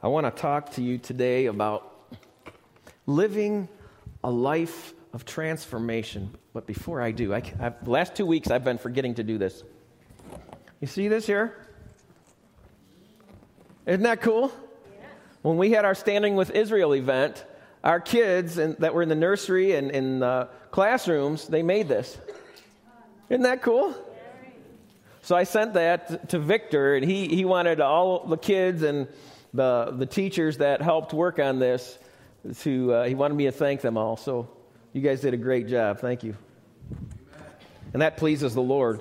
I want to talk to you today about living a life of transformation. But before I do, the last 2 weeks I've been forgetting to do this. You see this here? Isn't that cool? Yeah. When we had our Standing with Israel event, our kids that were in the nursery and in the classrooms, they made this. Isn't that cool? So I sent that to Victor, and he wanted all the kids and the teachers that helped work on this he wanted me to thank them all. So you guys did a great job. Thank you. And that pleases the Lord.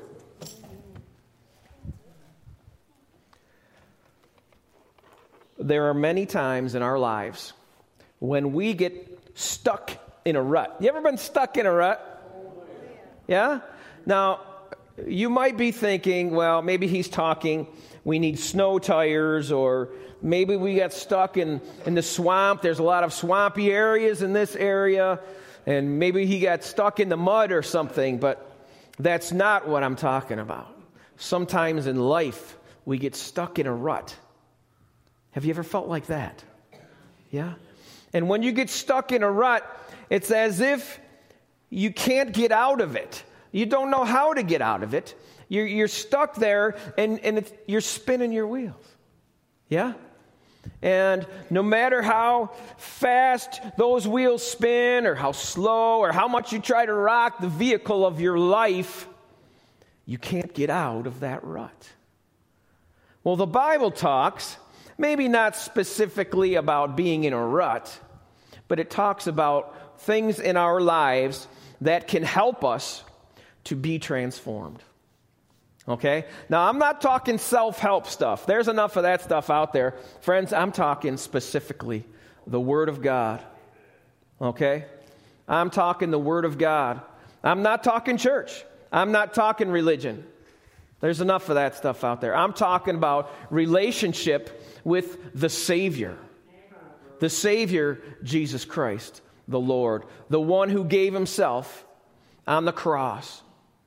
There are many times in our lives when we get stuck in a rut. You ever been stuck in a rut? Yeah? Now, you might be thinking, well, maybe he's talking, we need snow tires, or maybe we got stuck in the swamp. There's a lot of swampy areas in this area, and maybe he got stuck in the mud or something, but that's not what I'm talking about. Sometimes in life, we get stuck in a rut. Have you ever felt like that? Yeah? And when you get stuck in a rut, it's as if you can't get out of it. You don't know how to get out of it. You're stuck there, and you're spinning your wheels. Yeah? And no matter how fast those wheels spin, or how slow, or how much you try to rock the vehicle of your life, you can't get out of that rut. Well, the Bible talks, maybe not specifically about being in a rut, but it talks about things in our lives that can help us to be transformed. Okay? Now, I'm not talking self-help stuff. There's enough of that stuff out there. Friends, I'm talking specifically the Word of God. Okay? I'm talking the Word of God. I'm not talking church. I'm not talking religion. There's enough of that stuff out there. I'm talking about relationship with the Savior. The Savior, Jesus Christ, the Lord. The one who gave himself on the cross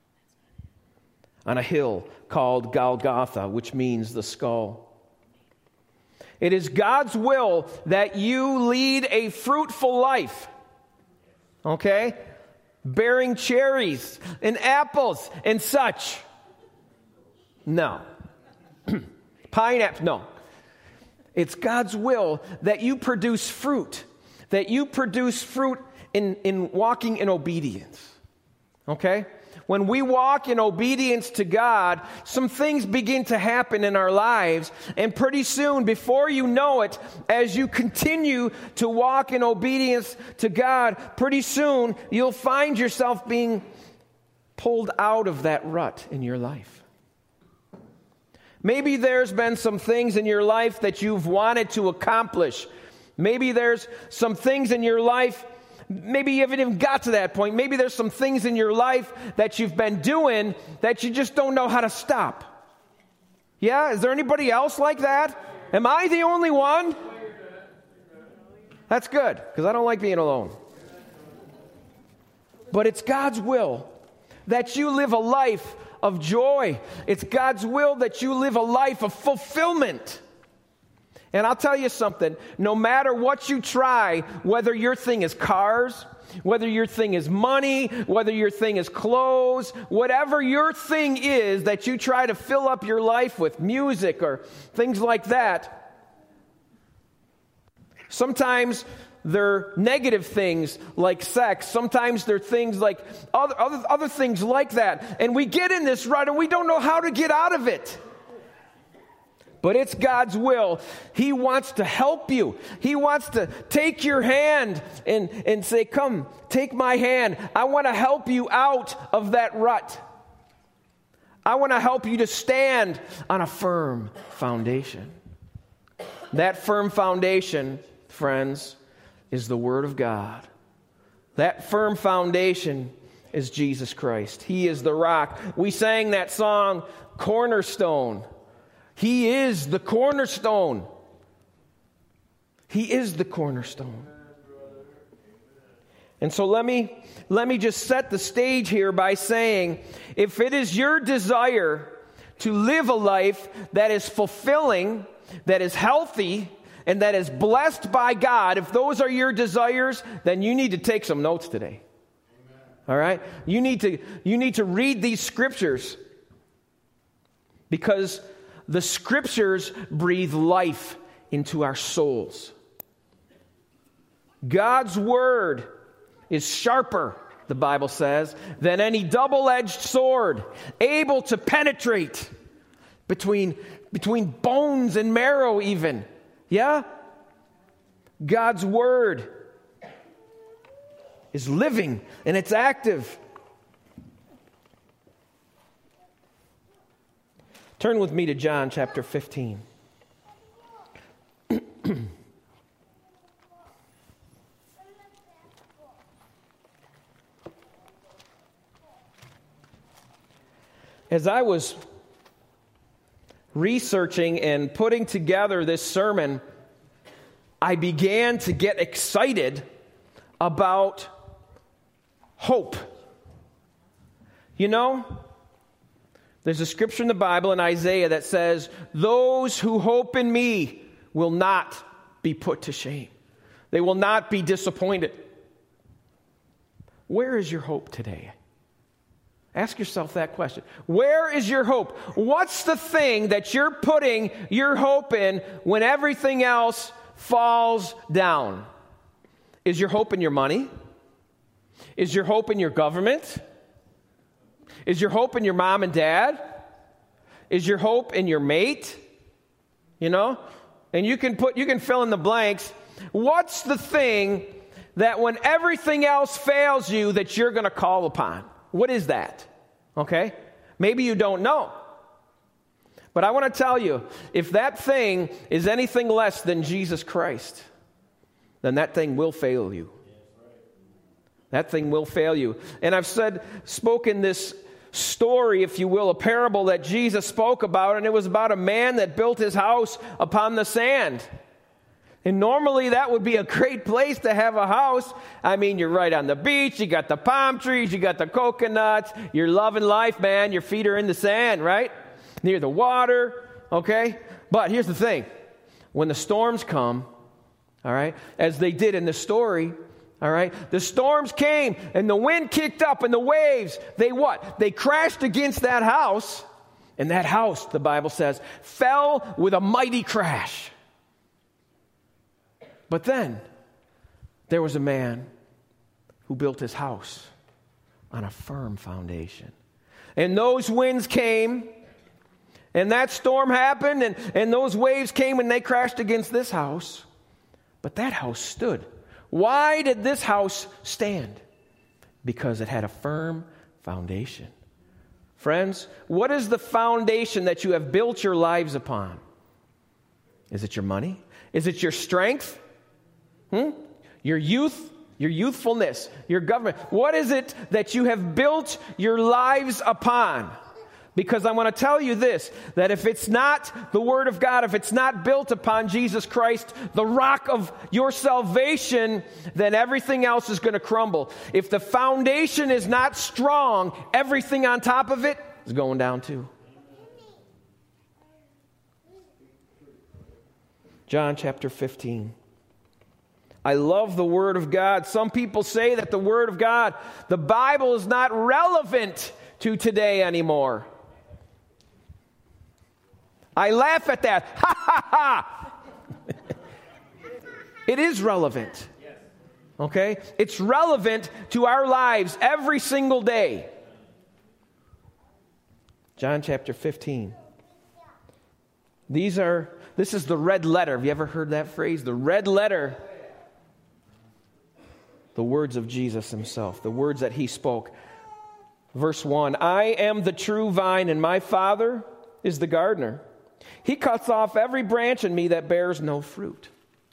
on a hill called Golgotha, which means the skull. It is God's will that you lead a fruitful life. Okay? Bearing cherries and apples and such. No. Pineapple, no. It's God's will that you produce fruit. That you produce fruit in walking in obedience. Okay? When we walk in obedience to God, some things begin to happen in our lives. And pretty soon, before you know it, as you continue to walk in obedience to God, pretty soon you'll find yourself being pulled out of that rut in your life. Maybe there's been some things in your life that you've wanted to accomplish. Maybe there's some things in your life, maybe you haven't even got to that point. Maybe there's some things in your life that you've been doing that you just don't know how to stop. Yeah? Is there anybody else like that? Am I the only one? That's good, because I don't like being alone. But it's God's will that you live a life of joy. It's God's will that you live a life of fulfillment. And I'll tell you something, no matter what you try, whether your thing is cars, whether your thing is money, whether your thing is clothes, whatever your thing is that you try to fill up your life with, music or things like that, sometimes they're negative things like sex. Sometimes they're things like other things like that. And we get in this rut and we don't know how to get out of it. But it's God's will. He wants to help you. He wants to take your hand and say, come, take my hand. I want to help you out of that rut. I want to help you to stand on a firm foundation. That firm foundation, friends, is the Word of God. That firm foundation is Jesus Christ. He is the rock. We sang that song, Cornerstone. He is the cornerstone. He is the cornerstone. And so let me just set the stage here by saying, if it is your desire to live a life that is fulfilling, that is healthy, and that is blessed by God, if those are your desires, then you need to take some notes today. Amen. All right? You need to read these scriptures, because the scriptures breathe life into our souls. God's word is sharper, the Bible says, than any double-edged sword, able to penetrate between bones and marrow even. Yeah? God's word is living and it's active. Turn with me to John chapter 15. As I was researching and putting together this sermon, I began to get excited about hope. You know, there's a scripture in the Bible in Isaiah that says, "Those who hope in me will not be put to shame. They will not be disappointed." Where is your hope today? Ask yourself that question. Where is your hope? What's the thing that you're putting your hope in when everything else falls down? Is your hope in your money? Is your hope in your government? Is your hope in your mom and dad? Is your hope in your mate? You know? And you can fill in the blanks. What's the thing that when everything else fails you that you're going to call upon? What is that? Okay? Maybe you don't know. But I want to tell you, if that thing is anything less than Jesus Christ, then that thing will fail you. That thing will fail you. And I've spoken this story, if you will, a parable that Jesus spoke about, and it was about a man that built his house upon the sand. And normally that would be a great place to have a house. I mean, you're right on the beach, you got the palm trees, you got the coconuts, you're loving life, man. Your feet are in the sand, right? Near the water, okay? But here's the thing. When the storms come, all right, as they did in the story, all right, the storms came and the wind kicked up and the waves, they crashed against that house, and that house, the Bible says, fell with a mighty crash. But then, there was a man who built his house on a firm foundation. And those winds came, and that storm happened, and those waves came, and they crashed against this house. But that house stood. Why did this house stand? Because it had a firm foundation. Friends, what is the foundation that you have built your lives upon? Is it your money? Is it your strength? Your youth, your youthfulness, your government. What is it that you have built your lives upon? Because I want to tell you this, that if it's not the Word of God, if it's not built upon Jesus Christ, the rock of your salvation, then everything else is going to crumble. If the foundation is not strong, everything on top of it is going down too. John chapter 15. I love the Word of God. Some people say that the Word of God, the Bible, is not relevant to today anymore. I laugh at that. Ha, ha, ha. It is relevant. Okay? It's relevant to our lives every single day. John chapter 15. This is the red letter. Have you ever heard that phrase? The red letter. The words of Jesus himself, the words that he spoke. Verse 1, I am the true vine, and my Father is the gardener. He cuts off every branch in me that bears no fruit,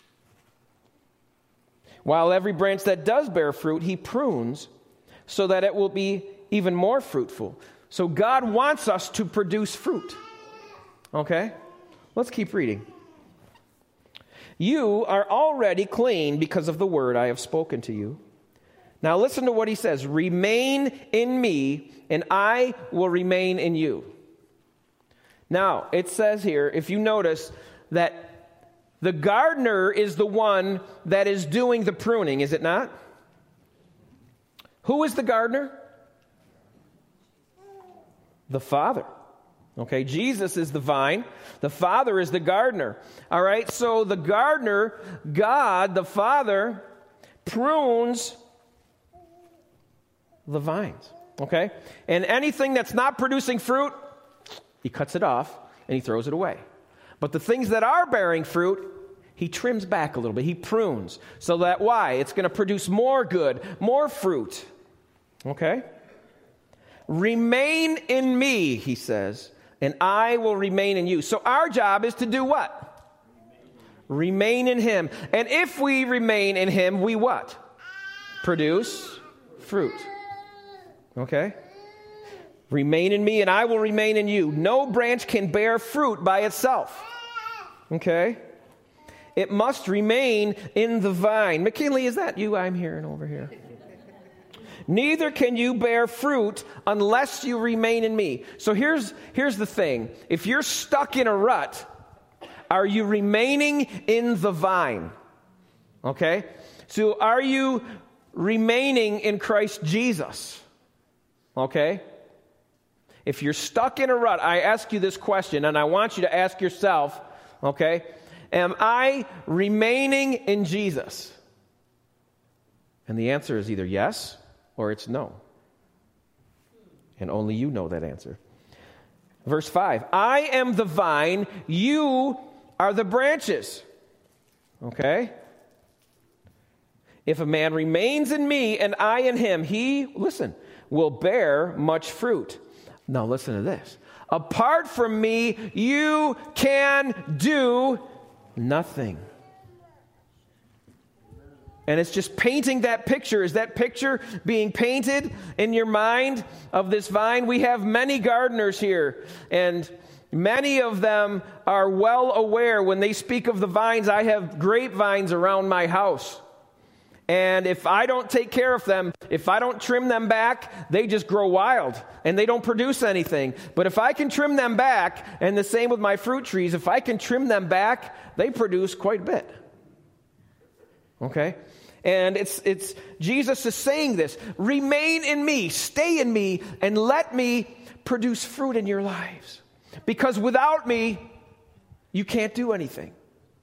while every branch that does bear fruit, he prunes so that it will be even more fruitful. So God wants us to produce fruit. Okay? Let's keep reading. You are already clean because of the word I have spoken to you. Now listen to what he says. Remain in me, and I will remain in you. Now, it says here, if you notice, that The gardener is the one that is doing the pruning, is it not? Who is the gardener? The Father. Okay, Jesus is the vine. The Father is the gardener. All right, so the gardener, God, the Father, prunes the vines. Okay? And anything that's not producing fruit, he cuts it off and he throws it away. But the things that are bearing fruit, he trims back a little bit. He prunes. So that why? It's going to produce more good, more fruit. Okay? Remain in me, he says, and I will remain in you. So our job is to do what? Remain in him. And if we remain in him, we what? Produce fruit. Okay? Remain in me and I will remain in you. No branch can bear fruit by itself. Okay? It must remain in the vine. McKinley, is that you I'm hearing over here? Neither can you bear fruit unless you remain in me. So here's the thing. If you're stuck in a rut, are you remaining in the vine? Okay? So are you remaining in Christ Jesus? Okay? If you're stuck in a rut, I ask you this question, and I want you to ask yourself, okay, am I remaining in Jesus? And the answer is either yes or it's no. And only you know that answer. Verse 5, I am the vine, you are the branches. Okay? If a man remains in me and I in him, he, listen, will bear much fruit. Now listen to this. Apart from me, you can do nothing. And it's just painting that picture. Is that picture being painted in your mind of this vine? We have many gardeners here, and many of them are well aware when they speak of the vines. I have grapevines around my house. And if I don't take care of them, if I don't trim them back, they just grow wild and they don't produce anything. But if I can trim them back, and the same with my fruit trees, if I can trim them back, they produce quite a bit. Okay? And it's Jesus is saying this, remain in me, stay in me, and let me produce fruit in your lives. Because without me, you can't do anything.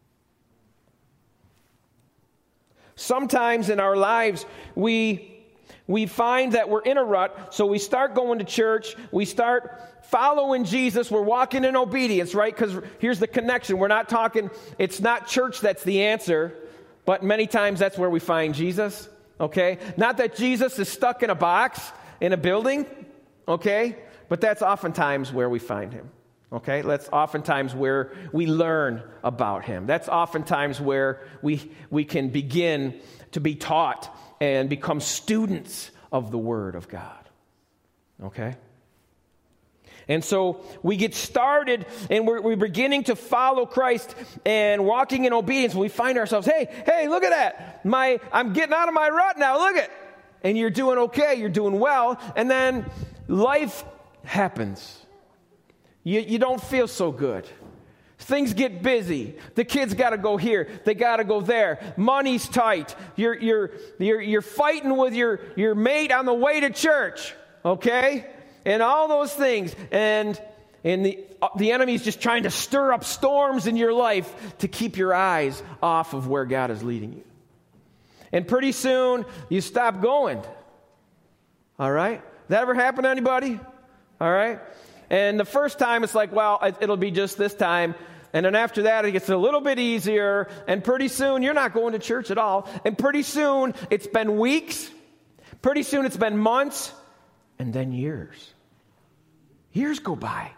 Sometimes in our lives, we find that we're in a rut, so we start going to church, we start following Jesus, we're walking in obedience, right? Because here's the connection. We're not talking, it's not church that's the answer, but many times that's where we find Jesus, okay? Not that Jesus is stuck in a box, in a building, okay? But that's oftentimes where we find him. Okay, that's oftentimes where we learn about him. That's oftentimes where we can begin to be taught and become students of the Word of God. Okay? And so we get started and we're beginning to follow Christ and walking in obedience. We find ourselves, hey, look at that. I'm getting out of my rut now, look at. And you're doing okay, you're doing well. And then life happens. You don't feel so good. Things get busy. The kids got to go here. They got to go there. Money's tight. You're fighting with your mate on the way to church. Okay? And all those things. And the enemy's just trying to stir up storms in your life to keep your eyes off of where God is leading you. And pretty soon, you stop going. All right? That ever happen to anybody? All right? And the first time, it's like, well, it'll be just this time. And then after that, it gets a little bit easier. And pretty soon, you're not going to church at all. And pretty soon, it's been weeks. Pretty soon, it's been months. And then years. Years go by.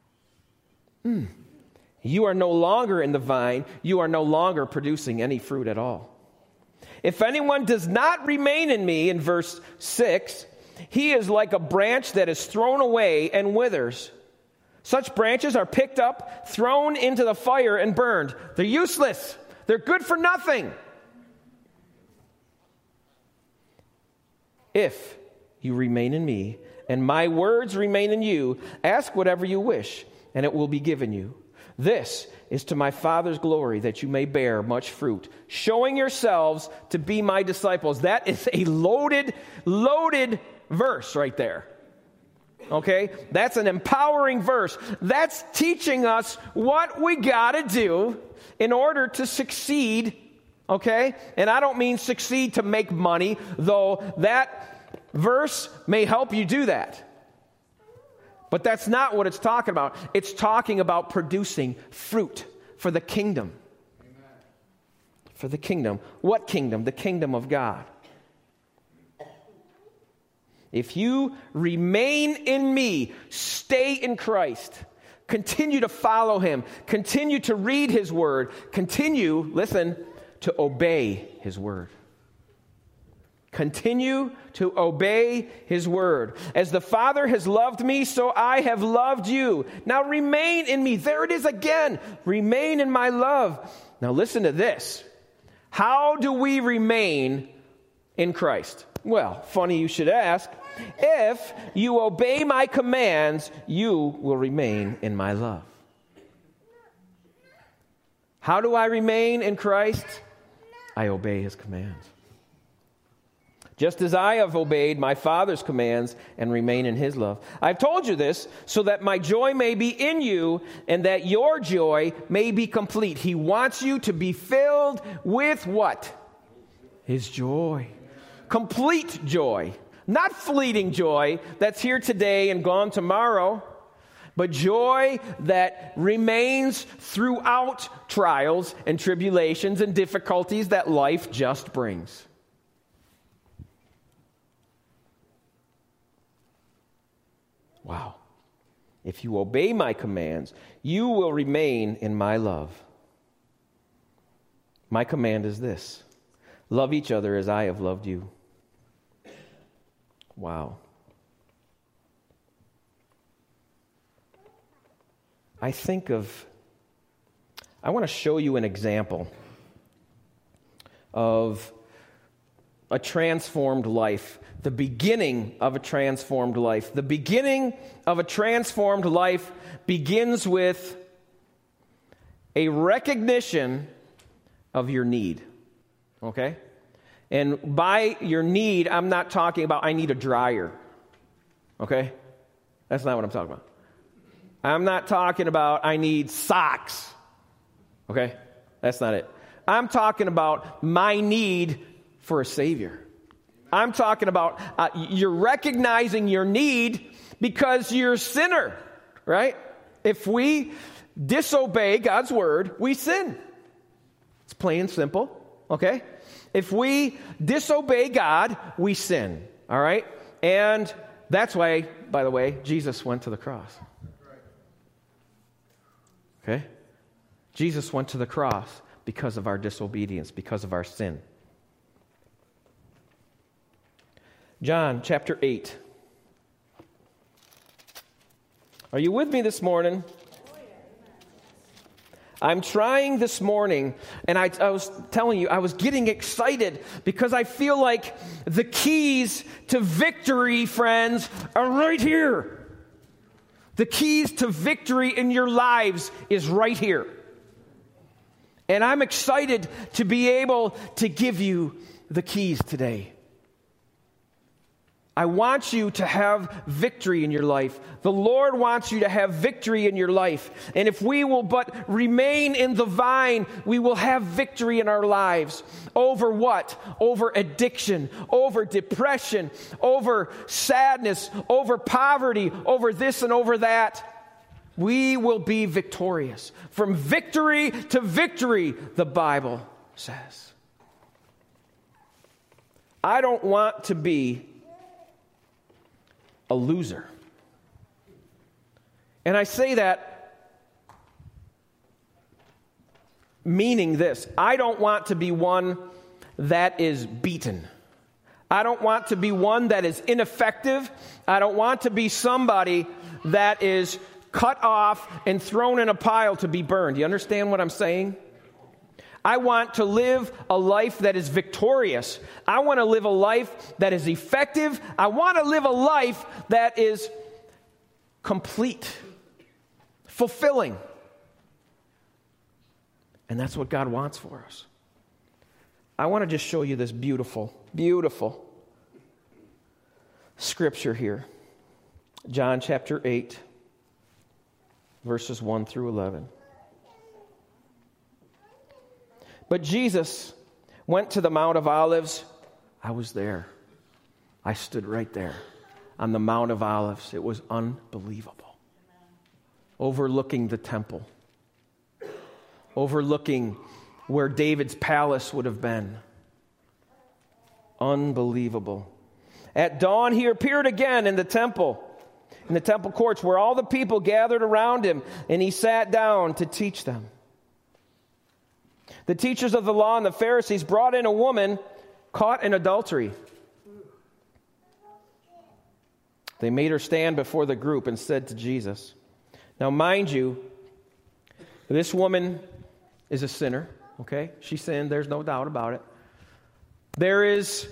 You are no longer in the vine. You are no longer producing any fruit at all. If anyone does not remain in me, in verse 6, he is like a branch that is thrown away and withers. Such branches are picked up, thrown into the fire, and burned. They're useless. They're good for nothing. If you remain in me, and my words remain in you, ask whatever you wish, and it will be given you. This is to my Father's glory, that you may bear much fruit, showing yourselves to be my disciples. That is a loaded verse right there. Okay? That's an empowering verse. That's teaching us what we got to do in order to succeed. Okay? And I don't mean succeed to make money, though that verse may help you do that. But that's not what it's talking about. It's talking about producing fruit for the kingdom. Amen. For the kingdom. What kingdom? The kingdom of God. If you remain in me, stay in Christ, continue to follow him, continue to read his word, continue, listen, to obey his word. Continue to obey his word. As the Father has loved me, so I have loved you. Now remain in me. There it is again. Remain in my love. Now listen to this. How do we remain in Christ? Well, funny you should ask. If you obey my commands, you will remain in my love. How do I remain in Christ? I obey his commands. Just as I have obeyed my Father's commands and remain in his love. I've told you this so that my joy may be in you and that your joy may be complete. He wants you to be filled with what? His joy. Complete joy. Not fleeting joy that's here today and gone tomorrow, but joy that remains throughout trials and tribulations and difficulties that life just brings. Wow. If you obey my commands, you will remain in my love. My command is this: love each other as I have loved you. Wow. I want to show you an example of a transformed life. The beginning of a transformed life. The beginning of a transformed life begins with a recognition of your need. Okay? And by your need, I'm not talking about I need a dryer. Okay? That's not what I'm talking about. I'm not talking about I need socks. Okay? That's not it. I'm talking about my need for a Savior. I'm talking about you're recognizing your need because you're a sinner, right? If we disobey God's word, we sin. It's plain and simple, okay? If we disobey God, we sin, all right? And that's why, by the way, Jesus went to the cross. Okay? Jesus went to the cross because of our disobedience, because of our sin. John chapter 8. Are you with me this morning? I'm trying this morning, and I was telling you, I was getting excited because I feel like the keys to victory, friends, are right here. The keys to victory in your lives is right here. And I'm excited to be able to give you the keys today. I want you to have victory in your life. The Lord wants you to have victory in your life. And if we will but remain in the vine, we will have victory in our lives. Over what? Over addiction, over depression, over sadness, over poverty, over this and over that. We will be victorious. From victory to victory, the Bible says. I don't want to be a loser. And I say that meaning this: I don't want to be one that is beaten. I don't want to be one that is ineffective. I don't want to be somebody that is cut off and thrown in a pile to be burned. You understand what I'm saying? I want to live a life that is victorious. I want to live a life that is effective. I want to live a life that is complete, fulfilling. And that's what God wants for us. I want to just show you this beautiful, beautiful scripture here. John chapter 8, verses 1 through 11. But Jesus went to the Mount of Olives. I was there. I stood right there on the Mount of Olives. It was unbelievable. Overlooking the temple. Overlooking where David's palace would have been. Unbelievable. At dawn, he appeared again in the temple courts where all the people gathered around him, and he sat down to teach them. The teachers of the law and the Pharisees brought in a woman caught in adultery. They made her stand before the group and said to Jesus, now mind you, this woman is a sinner, okay? She sinned, there's no doubt about it. There is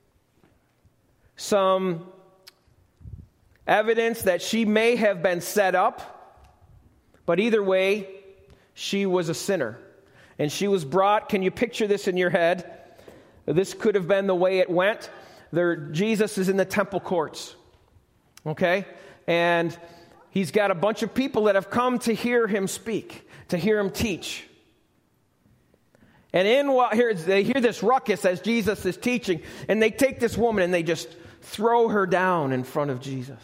some evidence that she may have been set up, but either way, she was a sinner. And she was brought, can you picture this in your head? This could have been the way it went. Jesus is in the temple courts, okay? And he's got a bunch of people that have come to hear him speak, to hear him teach. And they hear this ruckus as Jesus is teaching, and they take this woman and they just throw her down in front of Jesus.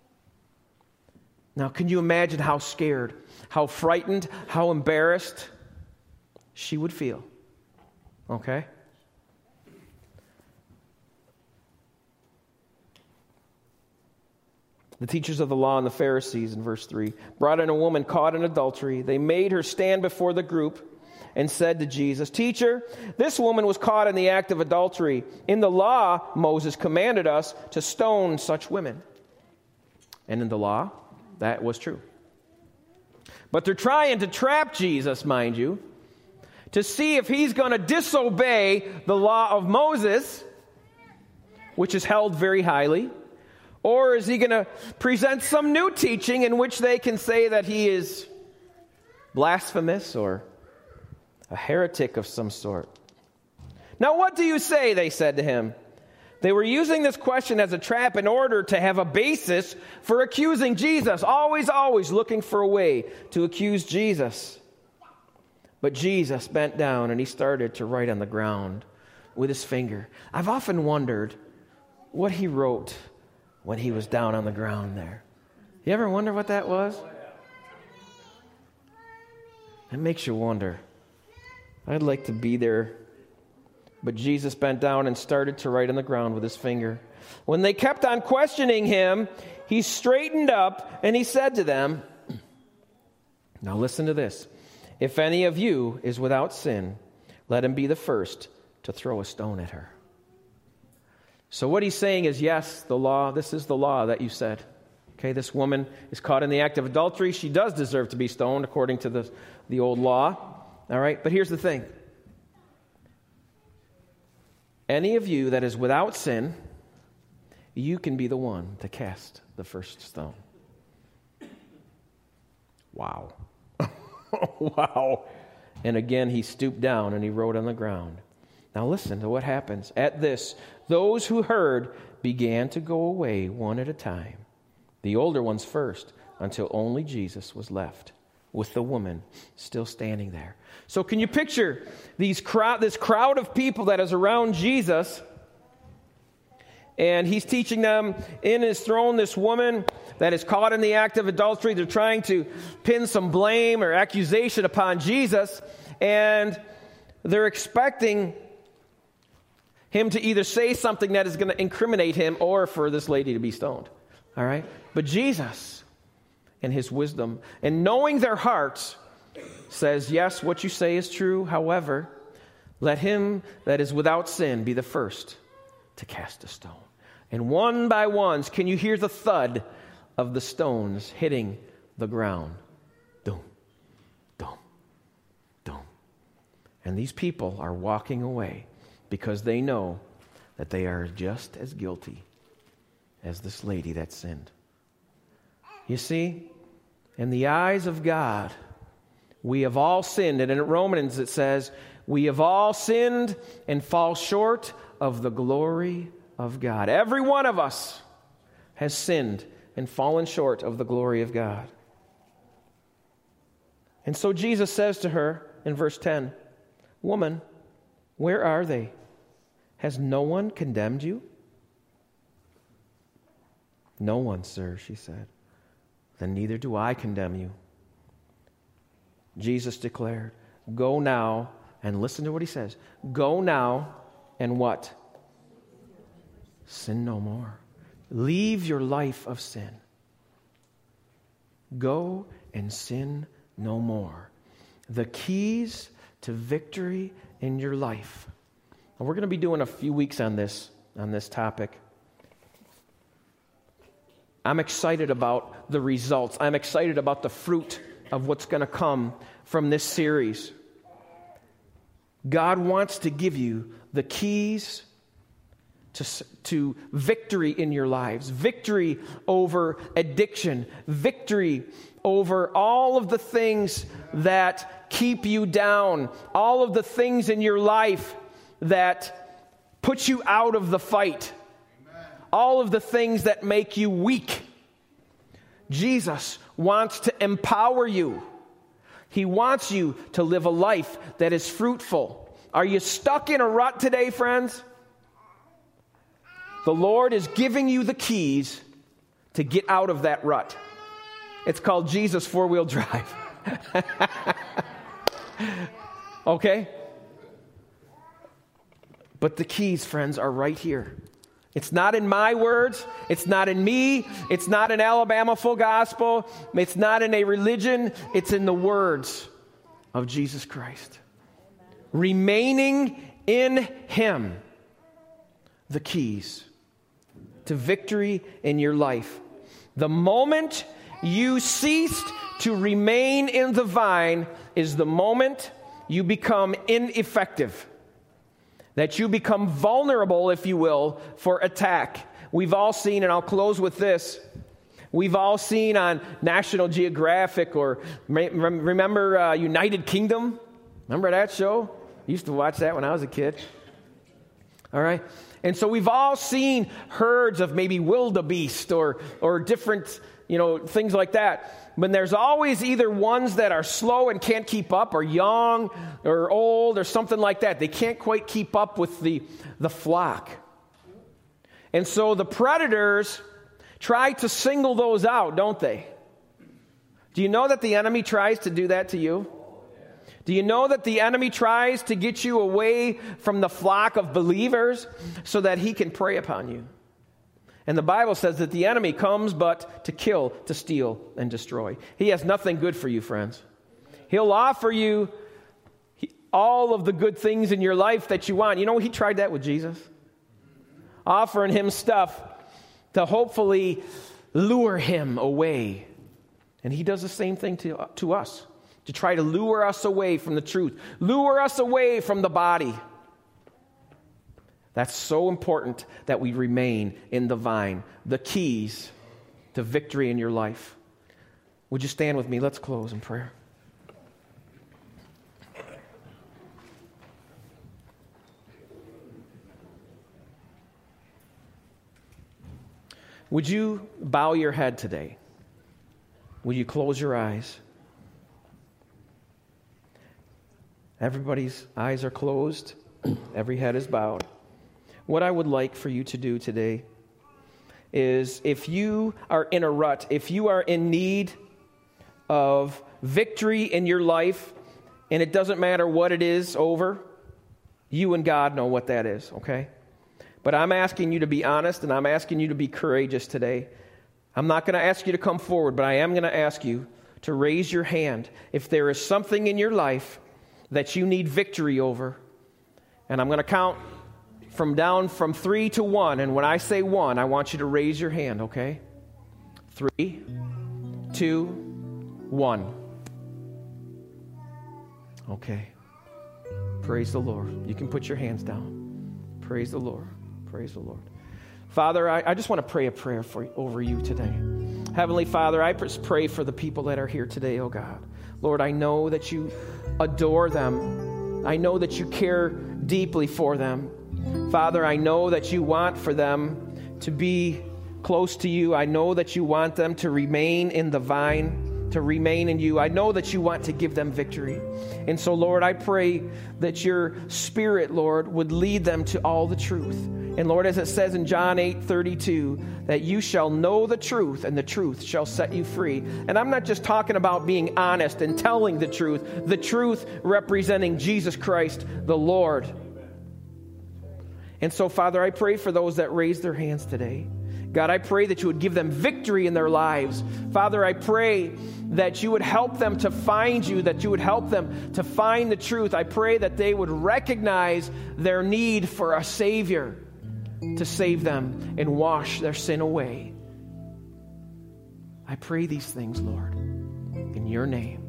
Now, can you imagine how scared, how frightened, how embarrassed she would feel? Okay? The teachers of the law and the Pharisees, in verse 3, brought in a woman caught in adultery. They made her stand before the group and said to Jesus, Teacher, this woman was caught in the act of adultery. In the law, Moses commanded us to stone such women. And in the law, that was true. But they're trying to trap Jesus, mind you, to see if he's going to disobey the law of Moses, which is held very highly, or is he going to present some new teaching in which they can say that he is blasphemous or a heretic of some sort. Now, what do you say? They said to him. They were using this question as a trap in order to have a basis for accusing Jesus. Always looking for a way to accuse Jesus. But Jesus bent down and he started to write on the ground with his finger. I've often wondered what he wrote when he was down on the ground there. You ever wonder what that was? It makes you wonder. I'd like to be there. But Jesus bent down and started to write on the ground with his finger. When they kept on questioning him, he straightened up and he said to them, now listen to this. If any of you is without sin, let him be the first to throw a stone at her. So what he's saying is, yes, the law, this is the law that you said. Okay, this woman is caught in the act of adultery. She does deserve to be stoned according to the old law. All right, but here's the thing. Any of you that is without sin, you can be the one to cast the first stone. Wow. Wow. And again, he stooped down and he wrote on the ground. Now listen to what happens. At this, those who heard began to go away one at a time. The older ones first, until only Jesus was left, with the woman still standing there. So can you picture this crowd of people that is around Jesus, and he's teaching them in his throne, this woman that is caught in the act of adultery. They're trying to pin some blame or accusation upon Jesus, and they're expecting him to either say something that is going to incriminate him or for this lady to be stoned. All right? But Jesus, in his wisdom, and knowing their hearts, says, yes, what you say is true. However, let him that is without sin be the first to cast a stone. And one by one, can you hear the thud of the stones hitting the ground? Dum, dum, dum. And these people are walking away because they know that they are just as guilty as this lady that sinned. You see, in the eyes of God, We have all sinned. And in Romans it says, we have all sinned and fall short of the glory of God. Every one of us has sinned and fallen short of the glory of God. And so Jesus says to her in verse 10, "Woman, where are they? Has no one condemned you?" "No one, sir," she said. "Then neither do I condemn you." Jesus declared, "Go now," and listen to what he says. "Go now and" what? "Sin no more." Leave your life of sin. Go and sin no more. The keys to victory in your life. And we're going to be doing a few weeks on this topic. I'm excited about the results. I'm excited about the fruit of what's going to come from this series. God wants to give you the keys to victory in your lives, victory over addiction, victory over all of the things that keep you down, all of the things in your life that put you out of the fight, all of the things that make you weak. Jesus wants to empower you. He wants you to live a life that is fruitful. Are you stuck in a rut today, friends? The Lord is giving you the keys to get out of that rut. It's called Jesus four-wheel drive. Okay? But the keys, friends, are right here. It's not in my words. It's not in me. It's not in Alabama Full Gospel. It's not in a religion. It's in the words of Jesus Christ. Remaining in Him. The keys to victory in your life. The moment you ceased to remain in the vine is the moment you become ineffective. That you become vulnerable, if you will, for attack. We've all seen, and I'll close with this, we've all seen on National Geographic or remember United Kingdom? Remember that show? I used to watch that when I was a kid. All right? And so we've all seen herds of maybe wildebeest or different, things like that. But there's always either ones that are slow and can't keep up, or young or old or something like that. They can't quite keep up with the flock. And so the predators try to single those out, don't they? Do you know that the enemy tries to do that to you? Do you know that the enemy tries to get you away from the flock of believers so that he can prey upon you? And the Bible says that the enemy comes but to kill, to steal, and destroy. He has nothing good for you, friends. He'll offer you all of the good things in your life that you want. You know, he tried that with Jesus. Offering him stuff to hopefully lure him away. And he does the same thing to us. To try to lure us away from the truth. Lure us away from the body. That's so important that we remain in the vine. The keys to victory in your life. Would you stand with me? Let's close in prayer. Would you bow your head today? Would you close your eyes? Everybody's eyes are closed. Every head is bowed. What I would like for you to do today is, if you are in a rut, if you are in need of victory in your life, and it doesn't matter what it is over, you and God know what that is, okay? But I'm asking you to be honest, and I'm asking you to be courageous today. I'm not going to ask you to come forward, but I am going to ask you to raise your hand if there is something in your life that you need victory over. And I'm going to count from 3 to 1. And when I say 1, I want you to raise your hand, okay? 3, 2, 1. Okay. Praise the Lord. You can put your hands down. Praise the Lord. Praise the Lord. Father, I just want to pray a prayer over you today. Heavenly Father, I just pray for the people that are here today, oh God. Lord, I know that you adore them. I know that you care deeply for them. Father, I know that you want for them to be close to you. I know that you want them to remain in the vine, to remain in you. I know that you want to give them victory. And so, Lord, I pray that your Spirit, Lord, would lead them to all the truth. And Lord, as it says in John 8:32, that you shall know the truth, and the truth shall set you free. And I'm not just talking about being honest and telling the truth representing Jesus Christ, the Lord. And so, Father, I pray for those that raise their hands today. God, I pray that you would give them victory in their lives. Father, I pray that you would help them to find you, that you would help them to find the truth. I pray that they would recognize their need for a Savior to save them and wash their sin away. I pray these things, Lord, in your name.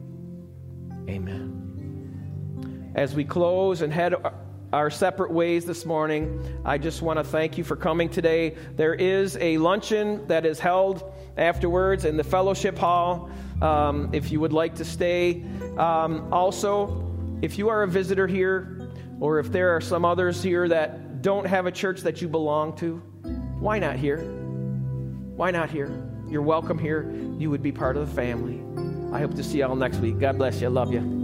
Amen. As we close and head our separate ways this morning, I just want to thank you for coming today. There is a luncheon that is held afterwards in the fellowship hall, if you would like to stay. Also, if you are a visitor here, or if there are some others here that don't have a church that you belong to, why not here? Why not here? You're welcome here. You would be part of the family. I hope to see you all next week. God bless you. I love you.